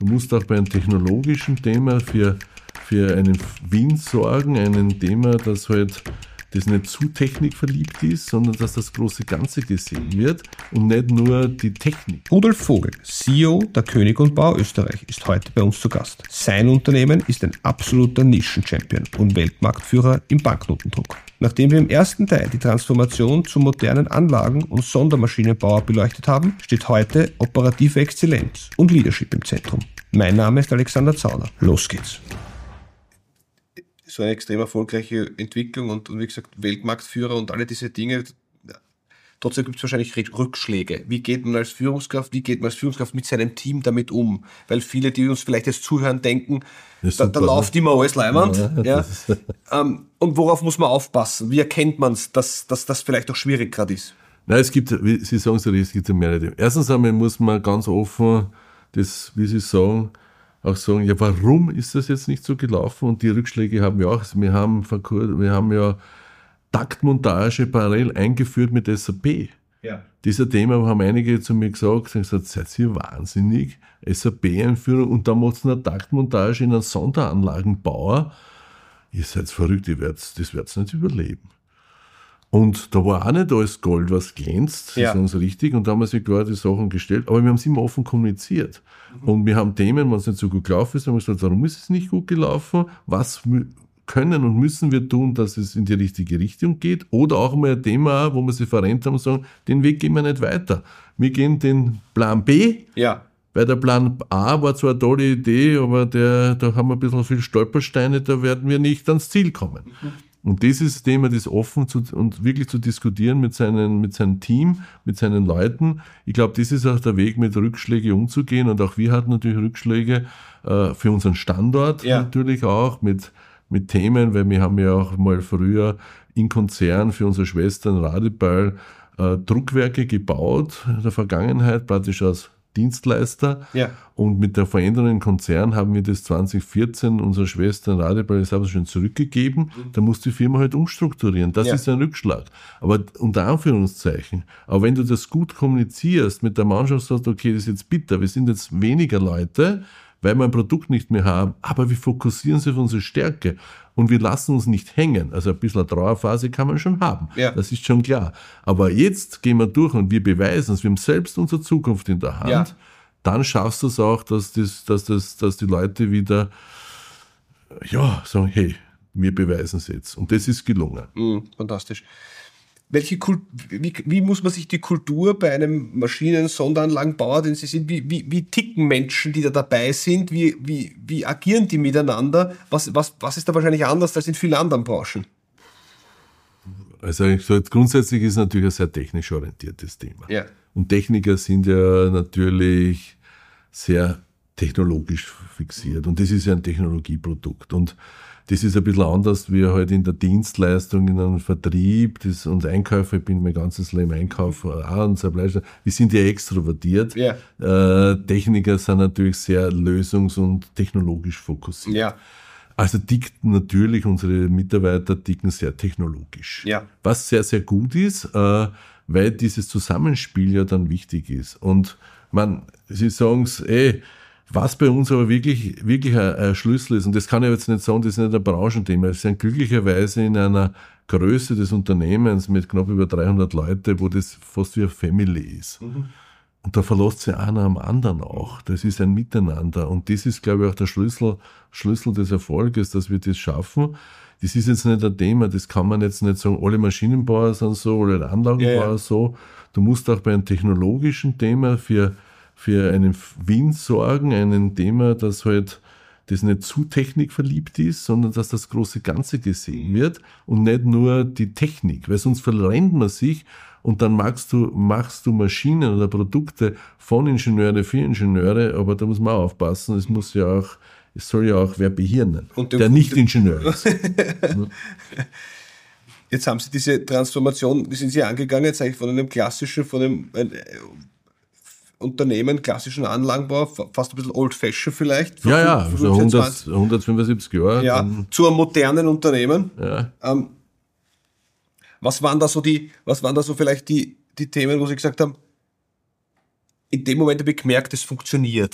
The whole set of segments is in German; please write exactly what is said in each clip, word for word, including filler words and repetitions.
Du musst auch bei einem technologischen Thema für, für einen Wind sorgen, ein Thema, das halt das nicht zu technikverliebt ist, sondern dass das große Ganze gesehen wird und nicht nur die Technik. Rudolf Vogel, C E O der König und Bauer Österreich, ist heute bei uns zu Gast. Sein Unternehmen ist ein absoluter Nischen-Champion und Weltmarktführer im Banknotendruck. Nachdem wir im ersten Teil die Transformation zu modernen Anlagen und Sondermaschinenbauer beleuchtet haben, steht heute operative Exzellenz und Leadership im Zentrum. Mein Name ist Alexander Zauner. Los geht's. So eine extrem erfolgreiche Entwicklung und, und wie gesagt Weltmarktführer und alle diese Dinge. Trotzdem gibt es wahrscheinlich Rückschläge. Wie geht man als Führungskraft, wie geht man als Führungskraft mit seinem Team damit um? Weil viele, die uns vielleicht jetzt zuhören, denken, da, da läuft immer alles leimend. Ja, ja. ähm, und worauf muss man aufpassen? Wie erkennt man es, dass, dass das vielleicht auch schwierig gerade ist? Nein, es gibt, wie Sie sagen, es gibt mehrere. Erstens einmal muss man ganz offen das, wie Sie sagen, auch sagen, ja, warum ist das jetzt nicht so gelaufen? Und die Rückschläge haben wir auch. Wir haben, wir haben ja Taktmontage parallel eingeführt mit S A P. Ja. Dieser Thema haben einige zu mir gesagt, sie haben gesagt, seid ihr wahnsinnig? S A P-Einführung und dann macht es eine Taktmontage in einen Sonderanlagenbauer. Ihr seid verrückt, ihr werdet, das werdet ihr nicht überleben. Und da war auch nicht alles Gold, was glänzt, ja. Das ist uns richtig. Und da haben wir sich klar die Sachen gestellt. Aber wir haben es immer offen kommuniziert. Mhm. Und wir haben Themen, wenn es nicht so gut gelaufen ist, haben wir gesagt, warum ist es nicht gut gelaufen? Was können und müssen wir tun, dass es in die richtige Richtung geht? Oder auch mal ein Thema, wo wir sich verrennt haben und sagen, den Weg gehen wir nicht weiter. Wir gehen den Plan B. Ja. Weil der Plan A war zwar eine tolle Idee, aber der, da haben wir ein bisschen viel Stolpersteine, da werden wir nicht ans Ziel kommen. Mhm. Und das ist das Thema, das offen zu, und wirklich zu diskutieren mit, seinen, mit seinem Team, mit seinen Leuten. Ich glaube, das ist auch der Weg, mit Rückschlägen umzugehen. Und auch wir hatten natürlich Rückschläge äh, für unseren Standort, ja. Natürlich auch mit, mit Themen, weil wir haben ja auch mal früher in Konzern für unsere Schwestern Radeball äh, Druckwerke gebaut in der Vergangenheit, praktisch als Dienstleister. Ja. Und mit der Veränderung im Konzern haben wir das zwanzig vierzehn unserer Schwestern Radeball schon zurückgegeben. Mhm. Da muss die Firma halt umstrukturieren. Das ja. ist ein Rückschlag. Aber unter Anführungszeichen. Aber wenn du das gut kommunizierst mit der Mannschaft, sagst, okay, das ist jetzt bitter, wir sind jetzt weniger Leute, weil wir ein Produkt nicht mehr haben, aber wir fokussieren sich auf unsere Stärke und wir lassen uns nicht hängen. Also ein bisschen eine Trauerphase kann man schon haben, ja. Das ist schon klar. Aber jetzt gehen wir durch und wir beweisen es, wir haben selbst unsere Zukunft in der Hand, ja. Dann schaffst du es auch, dass, das, dass, das, dass die Leute wieder ja, sagen, hey, wir beweisen es jetzt. Und das ist gelungen. Mm, fantastisch. Welche Kult- wie, wie muss man sich die Kultur bei einem Maschinen-Sonderanlagenbauer, den Sie sind, wie, wie, wie ticken Menschen, die da dabei sind, wie, wie, wie agieren die miteinander? Was, was, was ist da wahrscheinlich anders als in vielen anderen Branchen? Also ich sage, grundsätzlich ist es natürlich ein sehr technisch orientiertes Thema. Ja. Und Techniker sind ja natürlich sehr technologisch fixiert. Und das ist ja ein Technologieprodukt. Und das ist ein bisschen anders wie halt in der Dienstleistung, in einem Vertrieb. Das, und Einkäufer, ich bin mein ganzes Leben Einkäufer auch und Supply. Wir sind ja extrovertiert. Ja. Äh, Techniker sind natürlich sehr lösungs- und technologisch fokussiert. Ja. Also tickt natürlich, unsere Mitarbeiter ticken sehr technologisch. Ja. Was sehr, sehr gut ist, äh, weil dieses Zusammenspiel ja dann wichtig ist. Und man, Sie sagen es, ey, was bei uns aber wirklich, wirklich ein, ein Schlüssel ist, und das kann ich jetzt nicht sagen, das ist nicht ein Branchenthema, wir sind glücklicherweise in einer Größe des Unternehmens mit knapp über dreihundert Leute, wo das fast wie eine Family ist. Mhm. Und da verlässt sich einer am anderen auch. Das ist ein Miteinander. Und das ist, glaube ich, auch der Schlüssel, Schlüssel des Erfolges, dass wir das schaffen. Das ist jetzt nicht ein Thema, das kann man jetzt nicht sagen, alle Maschinenbauer sind so, alle Anlagenbauer ja, ja. so. Du musst auch bei einem technologischen Thema für für einen Wind sorgen, ein Thema, das halt das nicht zu technikverliebt ist, sondern dass das große Ganze gesehen wird und nicht nur die Technik, weil sonst verrennt man sich und dann machst du, machst du Maschinen oder Produkte von Ingenieure für Ingenieure, aber da muss man auch aufpassen, es muss ja auch, es soll ja auch wer behirnen, der nicht Ingenieur ist. Jetzt haben Sie diese Transformation, wie sind Sie angegangen, jetzt eigentlich von einem klassischen, von einem äh, Unternehmen, klassischen Anlagenbau, fast ein bisschen old-fashioned vielleicht. Ja, ja, also hundert, hundertfünfundsiebzig Jahre. Ja, zu einem modernen Unternehmen. Ja. Ähm, was waren da so die, was waren da so vielleicht die, die Themen, wo Sie gesagt haben, in dem Moment habe ich gemerkt, es funktioniert.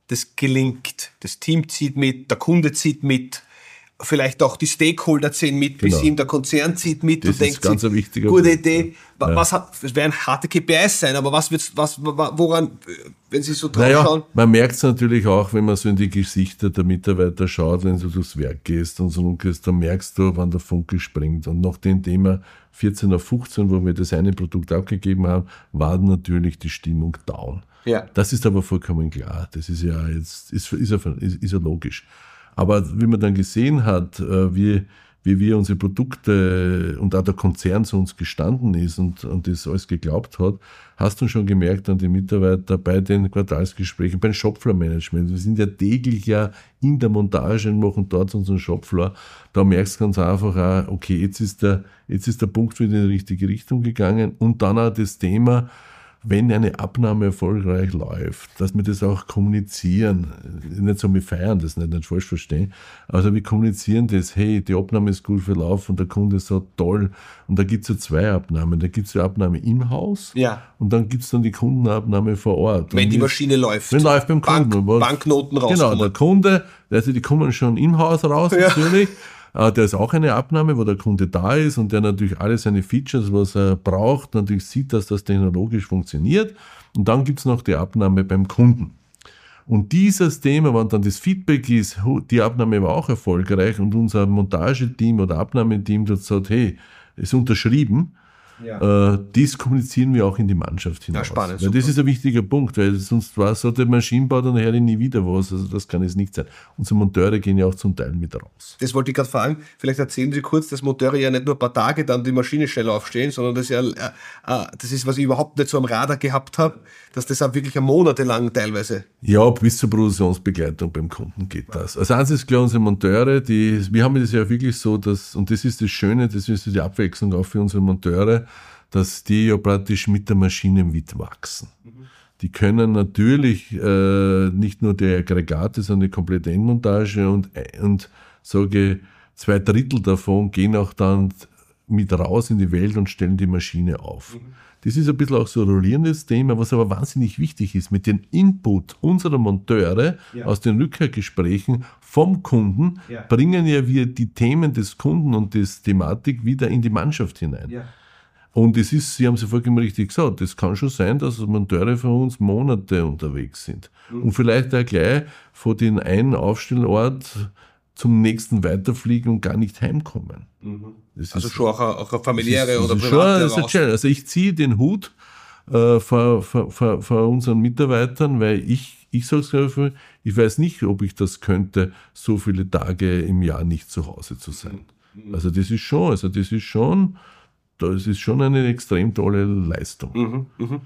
das gelingt. Das Team zieht mit, der Kunde zieht mit, vielleicht auch die Stakeholder ziehen mit, bis Genau. hin der Konzern zieht mit Das und ist denkt ganz sich, ein wichtiger gute Punkt. Idee. Ja. Was hat, es werden harte K P Is sein, aber was wird's, was, woran, wenn Sie so drauf Naja, schauen? man merkt es natürlich auch, wenn man so in die Gesichter der Mitarbeiter schaut, wenn du durchs Werk gehst und so rumgehst, dann merkst du, wann der Funke springt. Und nach dem Thema vierzehn auf fünfzehn, wo wir das eine Produkt abgegeben haben, war natürlich die Stimmung down. Ja. Das ist aber vollkommen klar. Das ist ja jetzt, ist, ist, ja, ist, ist ja logisch. Aber wie man dann gesehen hat, wie, wie wir unsere Produkte und auch der Konzern zu uns gestanden ist und, und das alles geglaubt hat, hast du schon gemerkt an die Mitarbeiter bei den Quartalsgesprächen, beim Shopfloor-Management. Wir sind ja täglich ja in der Montage und machen dort unseren Shopfloor. Da merkst du ganz einfach auch, okay, jetzt ist der, jetzt ist der Punkt wieder in die richtige Richtung gegangen. Und dann auch das Thema, wenn eine Abnahme erfolgreich läuft, dass wir das auch kommunizieren. Nicht so, wir feiern das nicht, nicht falsch verstehen. Also wir kommunizieren das, hey, die Abnahme ist gut verlaufen und der Kunde sagt, toll. Und da gibt es ja zwei Abnahmen. Da gibt es die Abnahme im Haus Ja. und dann gibt es dann die Kundenabnahme vor Ort. Wenn und die das- Maschine läuft. Wenn läuft beim Bank, Kunden. Was- Banknoten Genau, rauskommen. der Kunde, also die kommen schon im Haus raus Ja. natürlich. Äh, Der ist auch eine Abnahme, wo der Kunde da ist und der natürlich alle seine Features, was er braucht, natürlich sieht, dass das technologisch funktioniert. Und dann gibt es noch die Abnahme beim Kunden. Und dieses Thema, wenn dann das Feedback ist, hu, die Abnahme war auch erfolgreich und unser Montageteam oder Abnahmeteam dort sagt, hey, ist unterschrieben, Ja. äh, das kommunizieren wir auch in die Mannschaft hinaus. spannend, weil das super. ist ein wichtiger Punkt, weil sonst war so der Maschinenbau, dann höre ich nie wieder was. Also das kann es nicht sein. Unsere Monteure gehen ja auch zum Teil mit raus. Das wollte ich gerade fragen. Vielleicht erzählen Sie kurz, dass Monteure ja nicht nur ein paar Tage dann die Maschine schnell aufstehen, sondern das, ja, äh, äh, das ist, was ich überhaupt nicht so am Radar gehabt habe, dass das auch wirklich monatelang teilweise. Ja, bis zur Produktionsbegleitung beim Kunden geht das. Also eins ist klar, unsere Monteure, die, wir haben das ja wirklich so, dass, und das ist das Schöne, das ist die Abwechslung auch für unsere Monteure, dass die ja praktisch mit der Maschine mitwachsen. Die können natürlich äh, nicht nur die Aggregate, sondern die komplette Endmontage und, und sage, zwei Drittel davon gehen auch dann mit raus in die Welt und stellen die Maschine auf. Mhm. Das ist ein bisschen auch so ein rollierendes Thema, was aber wahnsinnig wichtig ist. Mit dem Input unserer Monteure Ja. aus den Rückkehrgesprächen vom Kunden Ja. bringen ja wir die Themen des Kunden und das Thematik wieder in die Mannschaft hinein. Und es ist, Sie haben es ja vollkommen richtig gesagt, es kann schon sein, dass Monteure von uns Monate unterwegs sind. Mhm. Und vielleicht auch gleich von den einen Aufstellort zum nächsten weiterfliegen und gar nicht heimkommen. Mhm. Das Also ist, schon auch eine, auch eine familiäre das ist, oder das ist private schon, das ist raus. schön. Also ich ziehe den Hut äh, vor, vor, vor, vor unseren Mitarbeitern, weil ich, ich sage es gerade, ich weiß nicht, ob ich das könnte, so viele Tage im Jahr nicht zu Hause zu sein. Mhm. Also das ist schon, also das ist schon, das ist schon eine extrem tolle Leistung. Mhm, mhm.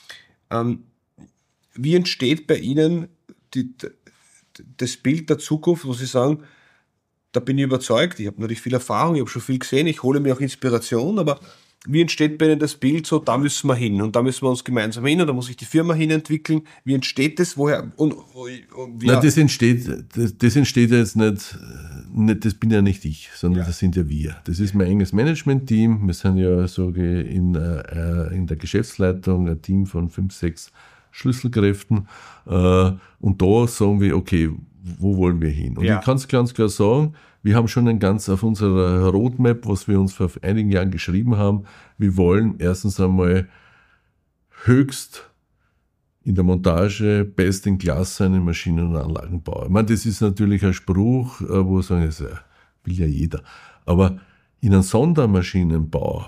Ähm, wie entsteht bei Ihnen die, das Bild der Zukunft, wo Sie sagen, da bin ich überzeugt, ich habe natürlich viel Erfahrung, ich habe schon viel gesehen, ich hole mir auch Inspiration, aber wie entsteht bei Ihnen das Bild so, da müssen wir hin und da müssen wir uns gemeinsam hin und da muss sich die Firma hinentwickeln. Wie entsteht das? Woher? Und, und, ja. Nein, das entsteht, das, das entsteht ja jetzt nicht, nicht, das bin ja nicht ich, sondern ja. das sind ja wir. Das ist mein enges Management-Team. Wir sind ja so in, äh, in der Geschäftsleitung ein Team von fünf, sechs Schlüsselkräften. Äh, und da sagen wir, okay, wo wollen wir hin? Und ja. ich kann es ganz klar sagen, wir haben schon ein ganz auf unserer Roadmap, was wir uns vor einigen Jahren geschrieben haben, wir wollen erstens einmal höchst in der Montage best in class sein in Maschinen- und Anlagenbau. Ich meine, das ist natürlich ein Spruch, wo sagen, das will ja jeder. Aber in einem Sondermaschinenbau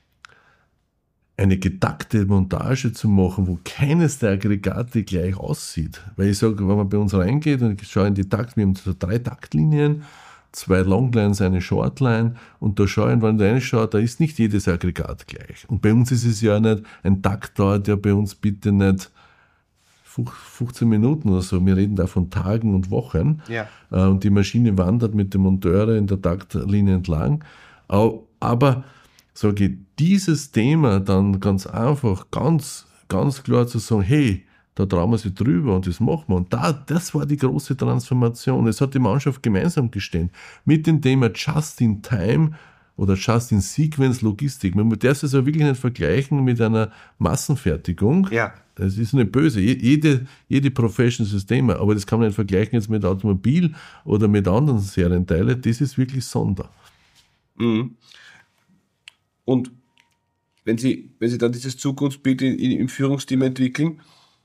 eine getakte Montage zu machen, wo keines der Aggregate gleich aussieht. Weil ich sage, wenn man bei uns reingeht und ich schaue in die Takt, wir haben so drei Taktlinien, zwei Longlines, eine Shortline und da schaue ich, wenn du reinschaut, da ist nicht jedes Aggregat gleich. Und bei uns ist es ja nicht, ein Takt dauert ja bei uns bitte nicht fünfzehn Minuten oder so, wir reden da von Tagen und Wochen. Ja. Und die Maschine wandert mit dem Monteur in der Taktlinie entlang. Aber sage ich, dieses Thema dann ganz einfach, ganz, ganz klar zu sagen, hey, da trauen wir sich drüber und das machen wir. Und da, das war die große Transformation. Es hat die Mannschaft gemeinsam gestehen. Mit dem Thema Just in Time oder Just-in-Sequence-Logistik. Man darf es also wirklich nicht vergleichen mit einer Massenfertigung. Ja. Das ist nicht böse. Jede, jede Profession ist das Thema, aber das kann man nicht vergleichen jetzt mit Automobil oder mit anderen Serienteilen. Das ist wirklich Sonder. Mhm. Und wenn Sie, wenn Sie dann dieses Zukunftsbild in, in, im Führungsteam entwickeln,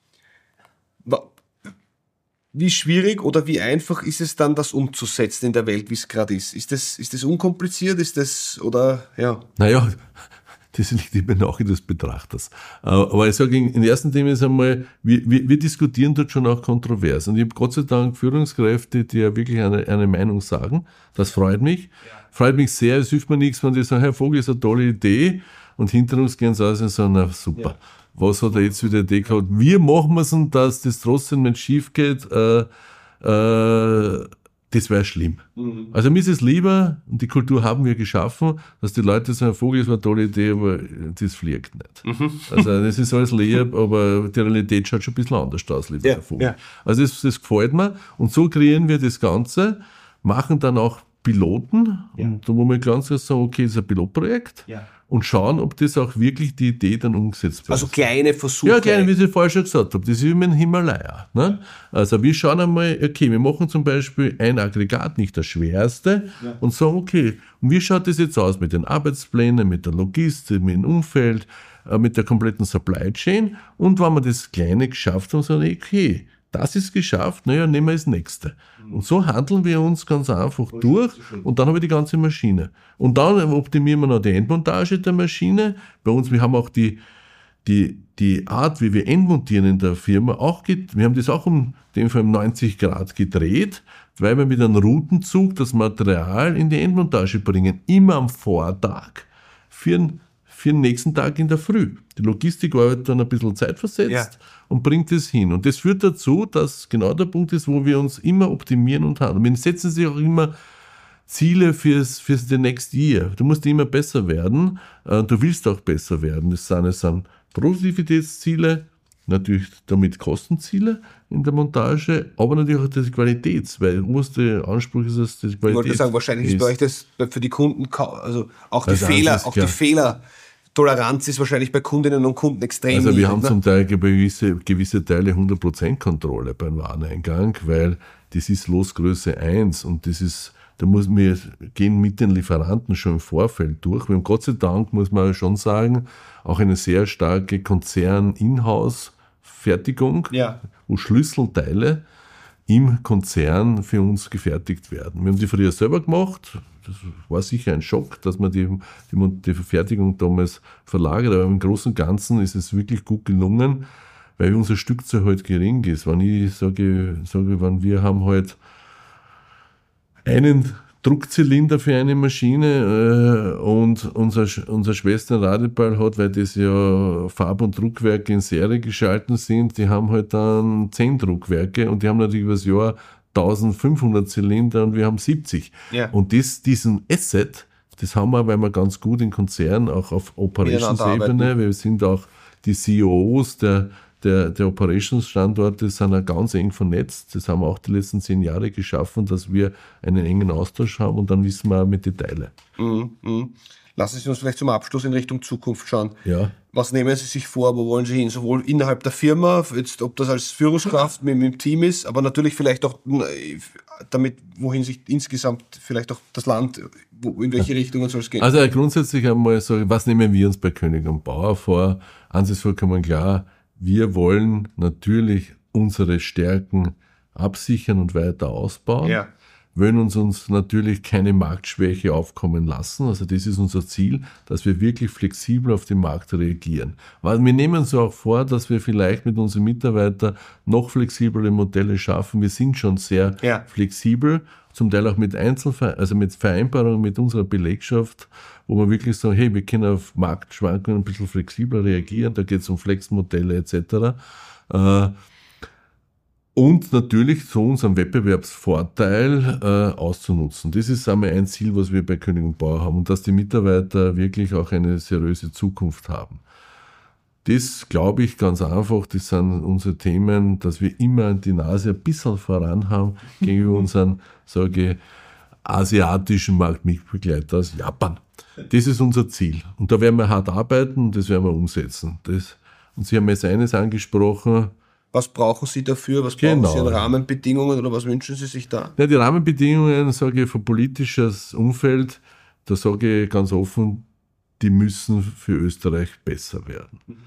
wie schwierig oder wie einfach ist es dann, das umzusetzen in der Welt, wie es gerade ist? Ist das, ist das unkompliziert? Ist das, oder, ja? Naja, das liegt immer nach des Betrachters. Aber ich sage, in der ersten Thema ist einmal, wir, wir, wir diskutieren dort schon auch kontrovers. Und ich habe Gott sei Dank Führungskräfte, die ja wirklich eine, eine Meinung sagen. Das freut mich. Ja. Freut mich sehr. Es hilft mir nichts, wenn die sagen, Herr Vogel, ist eine tolle Idee. Und hinter uns gehen sie aus und sagen, na super. Ja. Was hat er jetzt wieder Idee gehabt? Wir machen es, dass das trotzdem nicht schief geht. Äh, äh, das wäre schlimm. Mhm. Also mir ist es lieber, und die Kultur haben wir geschaffen, dass die Leute sagen, Vogel, das war eine tolle Idee, aber das fliegt nicht. Mhm. Also das ist alles lieb, aber die Realität schaut schon ein bisschen anders aus, lieber ja, Herr Vogel. Ja. Also das, das gefällt mir. Und so kreieren wir das Ganze, machen dann auch Piloten. Ja. Und da muss man ganz klar sagen, okay, das ist ein Pilotprojekt. Ja. Und schauen, ob das auch wirklich die Idee dann umgesetzt wird. Also kleine Versuche. Ja, kleine, wie ich vorher schon gesagt habe. Das ist wie mit dem Himalaya. Ne? Also wir schauen einmal, okay, wir machen zum Beispiel ein Aggregat, nicht das schwerste, ja. und sagen, okay, und wie schaut das jetzt aus mit den Arbeitsplänen, mit der Logistik, mit dem Umfeld, mit der kompletten Supply Chain? Und wenn wir das Kleine geschafft haben, sagen wir, okay, das ist geschafft, naja, nehmen wir das nächste. Und so handeln wir uns ganz einfach durch und dann haben wir die ganze Maschine. Und dann optimieren wir noch die Endmontage der Maschine. Bei uns, wir haben auch die, die, die Art, wie wir endmontieren in der Firma auch, wir haben das auch um den Fall um neunzig Grad gedreht, weil wir mit einem Routenzug das Material in die Endmontage bringen, immer am Vortag für den für den nächsten Tag in der Früh. Die Logistik arbeitet dann ein bisschen zeitversetzt ja. und bringt es hin. Und das führt dazu, dass genau der Punkt ist, wo wir uns immer optimieren und handeln. Wir setzen sich auch immer Ziele fürs, fürs the next year. Du musst immer besser werden. Du willst auch besser werden. Das sind, das sind Produktivitätsziele, natürlich damit Kostenziele in der Montage, aber natürlich auch das Qualitäts, weil der oberste Anspruch ist, dass das Qualität. Ich wollte sagen, wahrscheinlich ist, ist bei euch das für die Kunden, also auch die also Fehler, auch klar. die Fehler. Toleranz ist wahrscheinlich bei Kundinnen und Kunden extrem Also wir niedrig, haben ne? zum Teil gewisse, gewisse Teile hundert Prozent Kontrolle beim Wareneingang, weil das ist Losgröße eins und das ist, da muss wir gehen mit den Lieferanten schon im Vorfeld durch. Wir haben Gott sei Dank, muss man schon sagen, auch eine sehr starke Konzern-Inhouse-Fertigung, ja. wo Schlüsselteile im Konzern für uns gefertigt werden. Wir haben die früher selber gemacht. Das war sicher ein Schock, dass man die, die, die Verfertigung damals verlagert, aber im Großen und Ganzen ist es wirklich gut gelungen, weil unser Stückzahl halt gering ist. Wenn ich sage, sage wenn wir haben halt einen Druckzylinder für eine Maschine äh, und unser, unser Schwester Radeball hat, weil das ja Farb- und Druckwerke in Serie geschalten sind, die haben halt dann zehn Druckwerke und die haben natürlich über das Jahr eintausendfünfhundert Zylinder und wir haben siebzig. Ja. Und das, diesen Asset, das haben wir, weil wir ganz gut in Konzernen, auch auf Operations-Ebene, wir sind auch die C E Os der, der, der Operations-Standorte, sind auch ganz eng vernetzt. Das haben wir auch die letzten zehn Jahre geschaffen, dass wir einen engen Austausch haben und dann wissen wir auch mit Details. Mhm, mhm. Lassen Sie uns vielleicht zum Abschluss in Richtung Zukunft schauen. Ja. Was nehmen Sie sich vor, wo wollen Sie hin? Sowohl innerhalb der Firma, jetzt, ob das als Führungskraft mit, mit dem Team ist, aber natürlich vielleicht auch damit, wohin sich insgesamt vielleicht auch das Land, wo, in welche Richtungen soll es gehen? Also grundsätzlich einmal sagen, was nehmen wir uns bei König und Bauer vor? Eins ist vollkommen klar, wir wollen natürlich unsere Stärken absichern und weiter ausbauen. Ja. Wollen uns, uns natürlich keine Marktschwäche aufkommen lassen. Also das ist unser Ziel, dass wir wirklich flexibel auf den Markt reagieren. Weil wir nehmen uns auch vor, dass wir vielleicht mit unseren Mitarbeitern noch flexiblere Modelle schaffen. Wir sind schon sehr ja. flexibel, zum Teil auch mit Einzelver- also mit Vereinbarungen mit unserer Belegschaft, wo wir wirklich sagen, hey, wir können auf Marktschwankungen ein bisschen flexibler reagieren. Da geht es um Flexmodelle et cetera. Äh, Und natürlich so unseren Wettbewerbsvorteil äh, auszunutzen. Das ist einmal ein Ziel, was wir bei König und Bauer haben und dass die Mitarbeiter wirklich auch eine seriöse Zukunft haben. Das glaube ich ganz einfach, das sind unsere Themen, dass wir immer die Nase ein bisschen voran haben gegenüber unseren, sage ich, asiatischen Marktmitbegleiter aus Japan. das ist unser Ziel. Und da werden wir hart arbeiten und das werden wir umsetzen. Das, und Sie haben jetzt eines angesprochen. Was brauchen Sie dafür? Was brauchen genau. Sie an Rahmenbedingungen oder was wünschen Sie sich da? Ja, die Rahmenbedingungen, sage ich, für politisches Umfeld, da sage ich ganz offen, die müssen für Österreich besser werden. Mhm.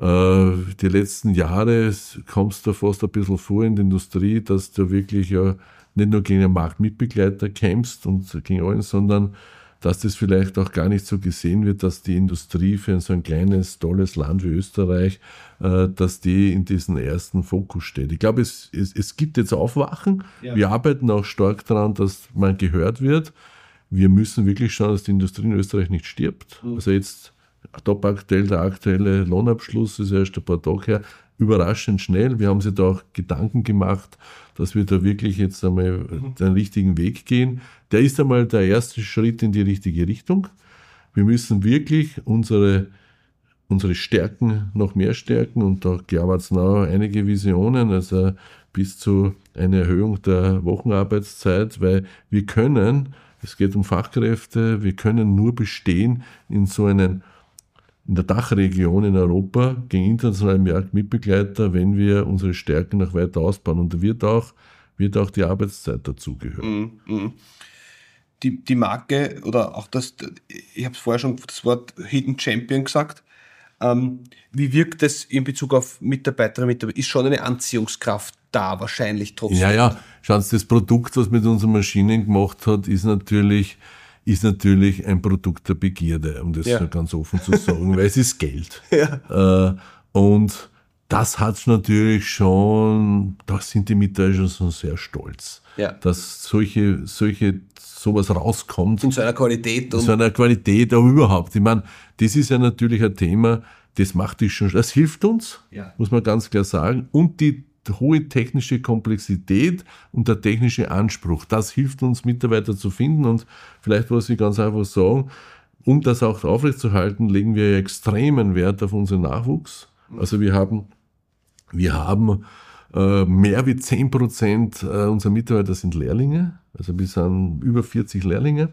Äh, die letzten Jahre kommt es da fast ein bisschen vor in der Industrie, dass du wirklich ja nicht nur gegen einen Marktmitbegleiter kämpfst und gegen allen, sondern dass das vielleicht auch gar nicht so gesehen wird, dass die Industrie für so ein kleines, tolles Land wie Österreich, äh, dass die in diesem ersten Fokus steht. Ich glaube, es, es, es gibt jetzt Aufwachen. Ja. Wir arbeiten auch stark daran, dass man gehört wird. Wir müssen wirklich schauen, dass die Industrie in Österreich nicht stirbt. Mhm. Also jetzt top aktuell, der aktuelle Lohnabschluss ist erst ein paar Tage her, überraschend schnell. Wir haben sich da auch Gedanken gemacht, dass wir da wirklich jetzt einmal mhm. den richtigen Weg gehen. Der ist einmal der erste Schritt in die richtige Richtung. Wir müssen wirklich unsere, unsere Stärken noch mehr stärken und da gab es noch einige Visionen, also bis zu einer Erhöhung der Wochenarbeitszeit, weil wir können, es geht um Fachkräfte, wir können nur bestehen in so einem in der Dachregion in Europa gegen internationale Marktmitbegleiter, wenn wir unsere Stärken noch weiter ausbauen. Und da wird auch, wird auch die Arbeitszeit dazugehören. Mm, mm. Die, die Marke oder auch das, ich habe es vorher schon das Wort Hidden Champion gesagt. Ähm, wie wirkt das in Bezug auf Mitarbeiterinnen und Mitarbeiter? Ist schon eine Anziehungskraft da wahrscheinlich trotzdem? Ja, ja. Schauen Sie, das Produkt, was mit unseren Maschinen gemacht hat, ist natürlich ist natürlich ein Produkt der Begierde, um das ja. so ganz offen zu sagen, weil es ist Geld. Ja. Äh, und das hat natürlich schon, da sind die Mitarbeiter schon sehr stolz, ja. dass solche, solche, sowas rauskommt. In so einer Qualität. In so einer Qualität, aber überhaupt. Ich meine, das ist ja natürlich ein Thema, das macht dich schon, das hilft uns, ja. muss man ganz klar sagen, und die hohe technische Komplexität und der technische Anspruch. Das hilft uns, Mitarbeiter zu finden und vielleicht, was ich ganz einfach sagen, um das auch aufrechtzuerhalten, legen wir extremen Wert auf unseren Nachwuchs. Also wir haben, wir haben äh, mehr wie zehn Prozent unserer Mitarbeiter sind Lehrlinge, also wir sind über vierzig Lehrlinge,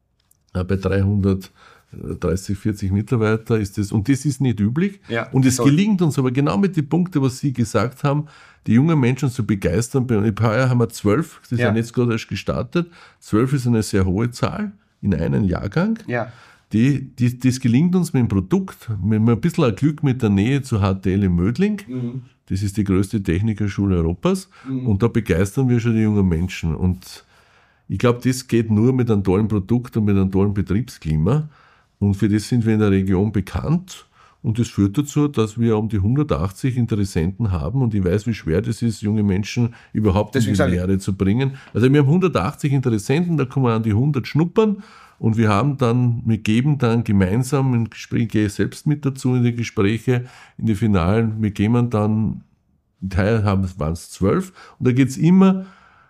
äh, bei dreihundertdreißig, vierzig Mitarbeiter ist das, und das ist nicht üblich. Ja, und es toll. Gelingt uns aber genau mit den Punkten, was Sie gesagt haben, die jungen Menschen zu begeistern. Bei heuer haben wir zwölf, das ist ja jetzt gerade erst gestartet. Zwölf ist eine sehr hohe Zahl in einem Jahrgang. Ja. Die, die, das gelingt uns mit dem Produkt, mit ein bisschen Glück mit der Nähe zu H T L in Mödling. Mhm. Das ist die größte Technikerschule Europas. Mhm. Und da begeistern wir schon die jungen Menschen. Und ich glaube, das geht nur mit einem tollen Produkt und mit einem tollen Betriebsklima. Und für das sind wir in der Region bekannt. Und das führt dazu, dass wir um die hundertachtzig Interessenten haben. Und ich weiß, wie schwer das ist, junge Menschen überhaupt in die Lehre zu bringen. Also wir haben hundertachtzig Interessenten, da kommen wir an die hundert schnuppern. Und wir haben dann, wir geben dann gemeinsam ein Gespräch, ich gehe selbst mit dazu in die Gespräche, in die Finalen. Wir geben dann, in Teil waren es zwölf. Und da geht es immer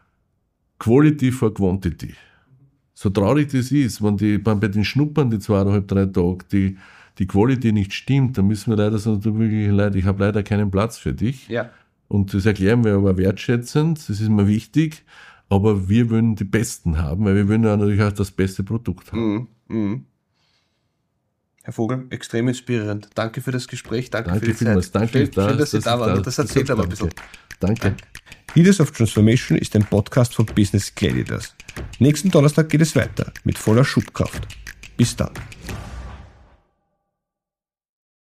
Quality for Quantity. So traurig das ist, wenn die, bei den Schnuppern, die zweieinhalb, drei Tage, die, die Quality nicht stimmt, dann müssen wir leider sagen, du wirklich leid, ich habe leider keinen Platz für dich. Ja. Und das erklären wir aber wertschätzend, das ist mir wichtig, aber wir wollen die Besten haben, weil wir wollen ja natürlich auch das beste Produkt haben. Mm, mm. Herr Vogel, extrem inspirierend. Danke für das Gespräch, danke, danke für die vielmals. Zeit. Danke, schön, das, schön, dass Sie das da waren. Da, das erzählt aber ein bisschen. Danke. danke. Leaders of Transformation ist ein Podcast von Business Gladiators. Nächsten Donnerstag geht es weiter mit voller Schubkraft. Bis dann.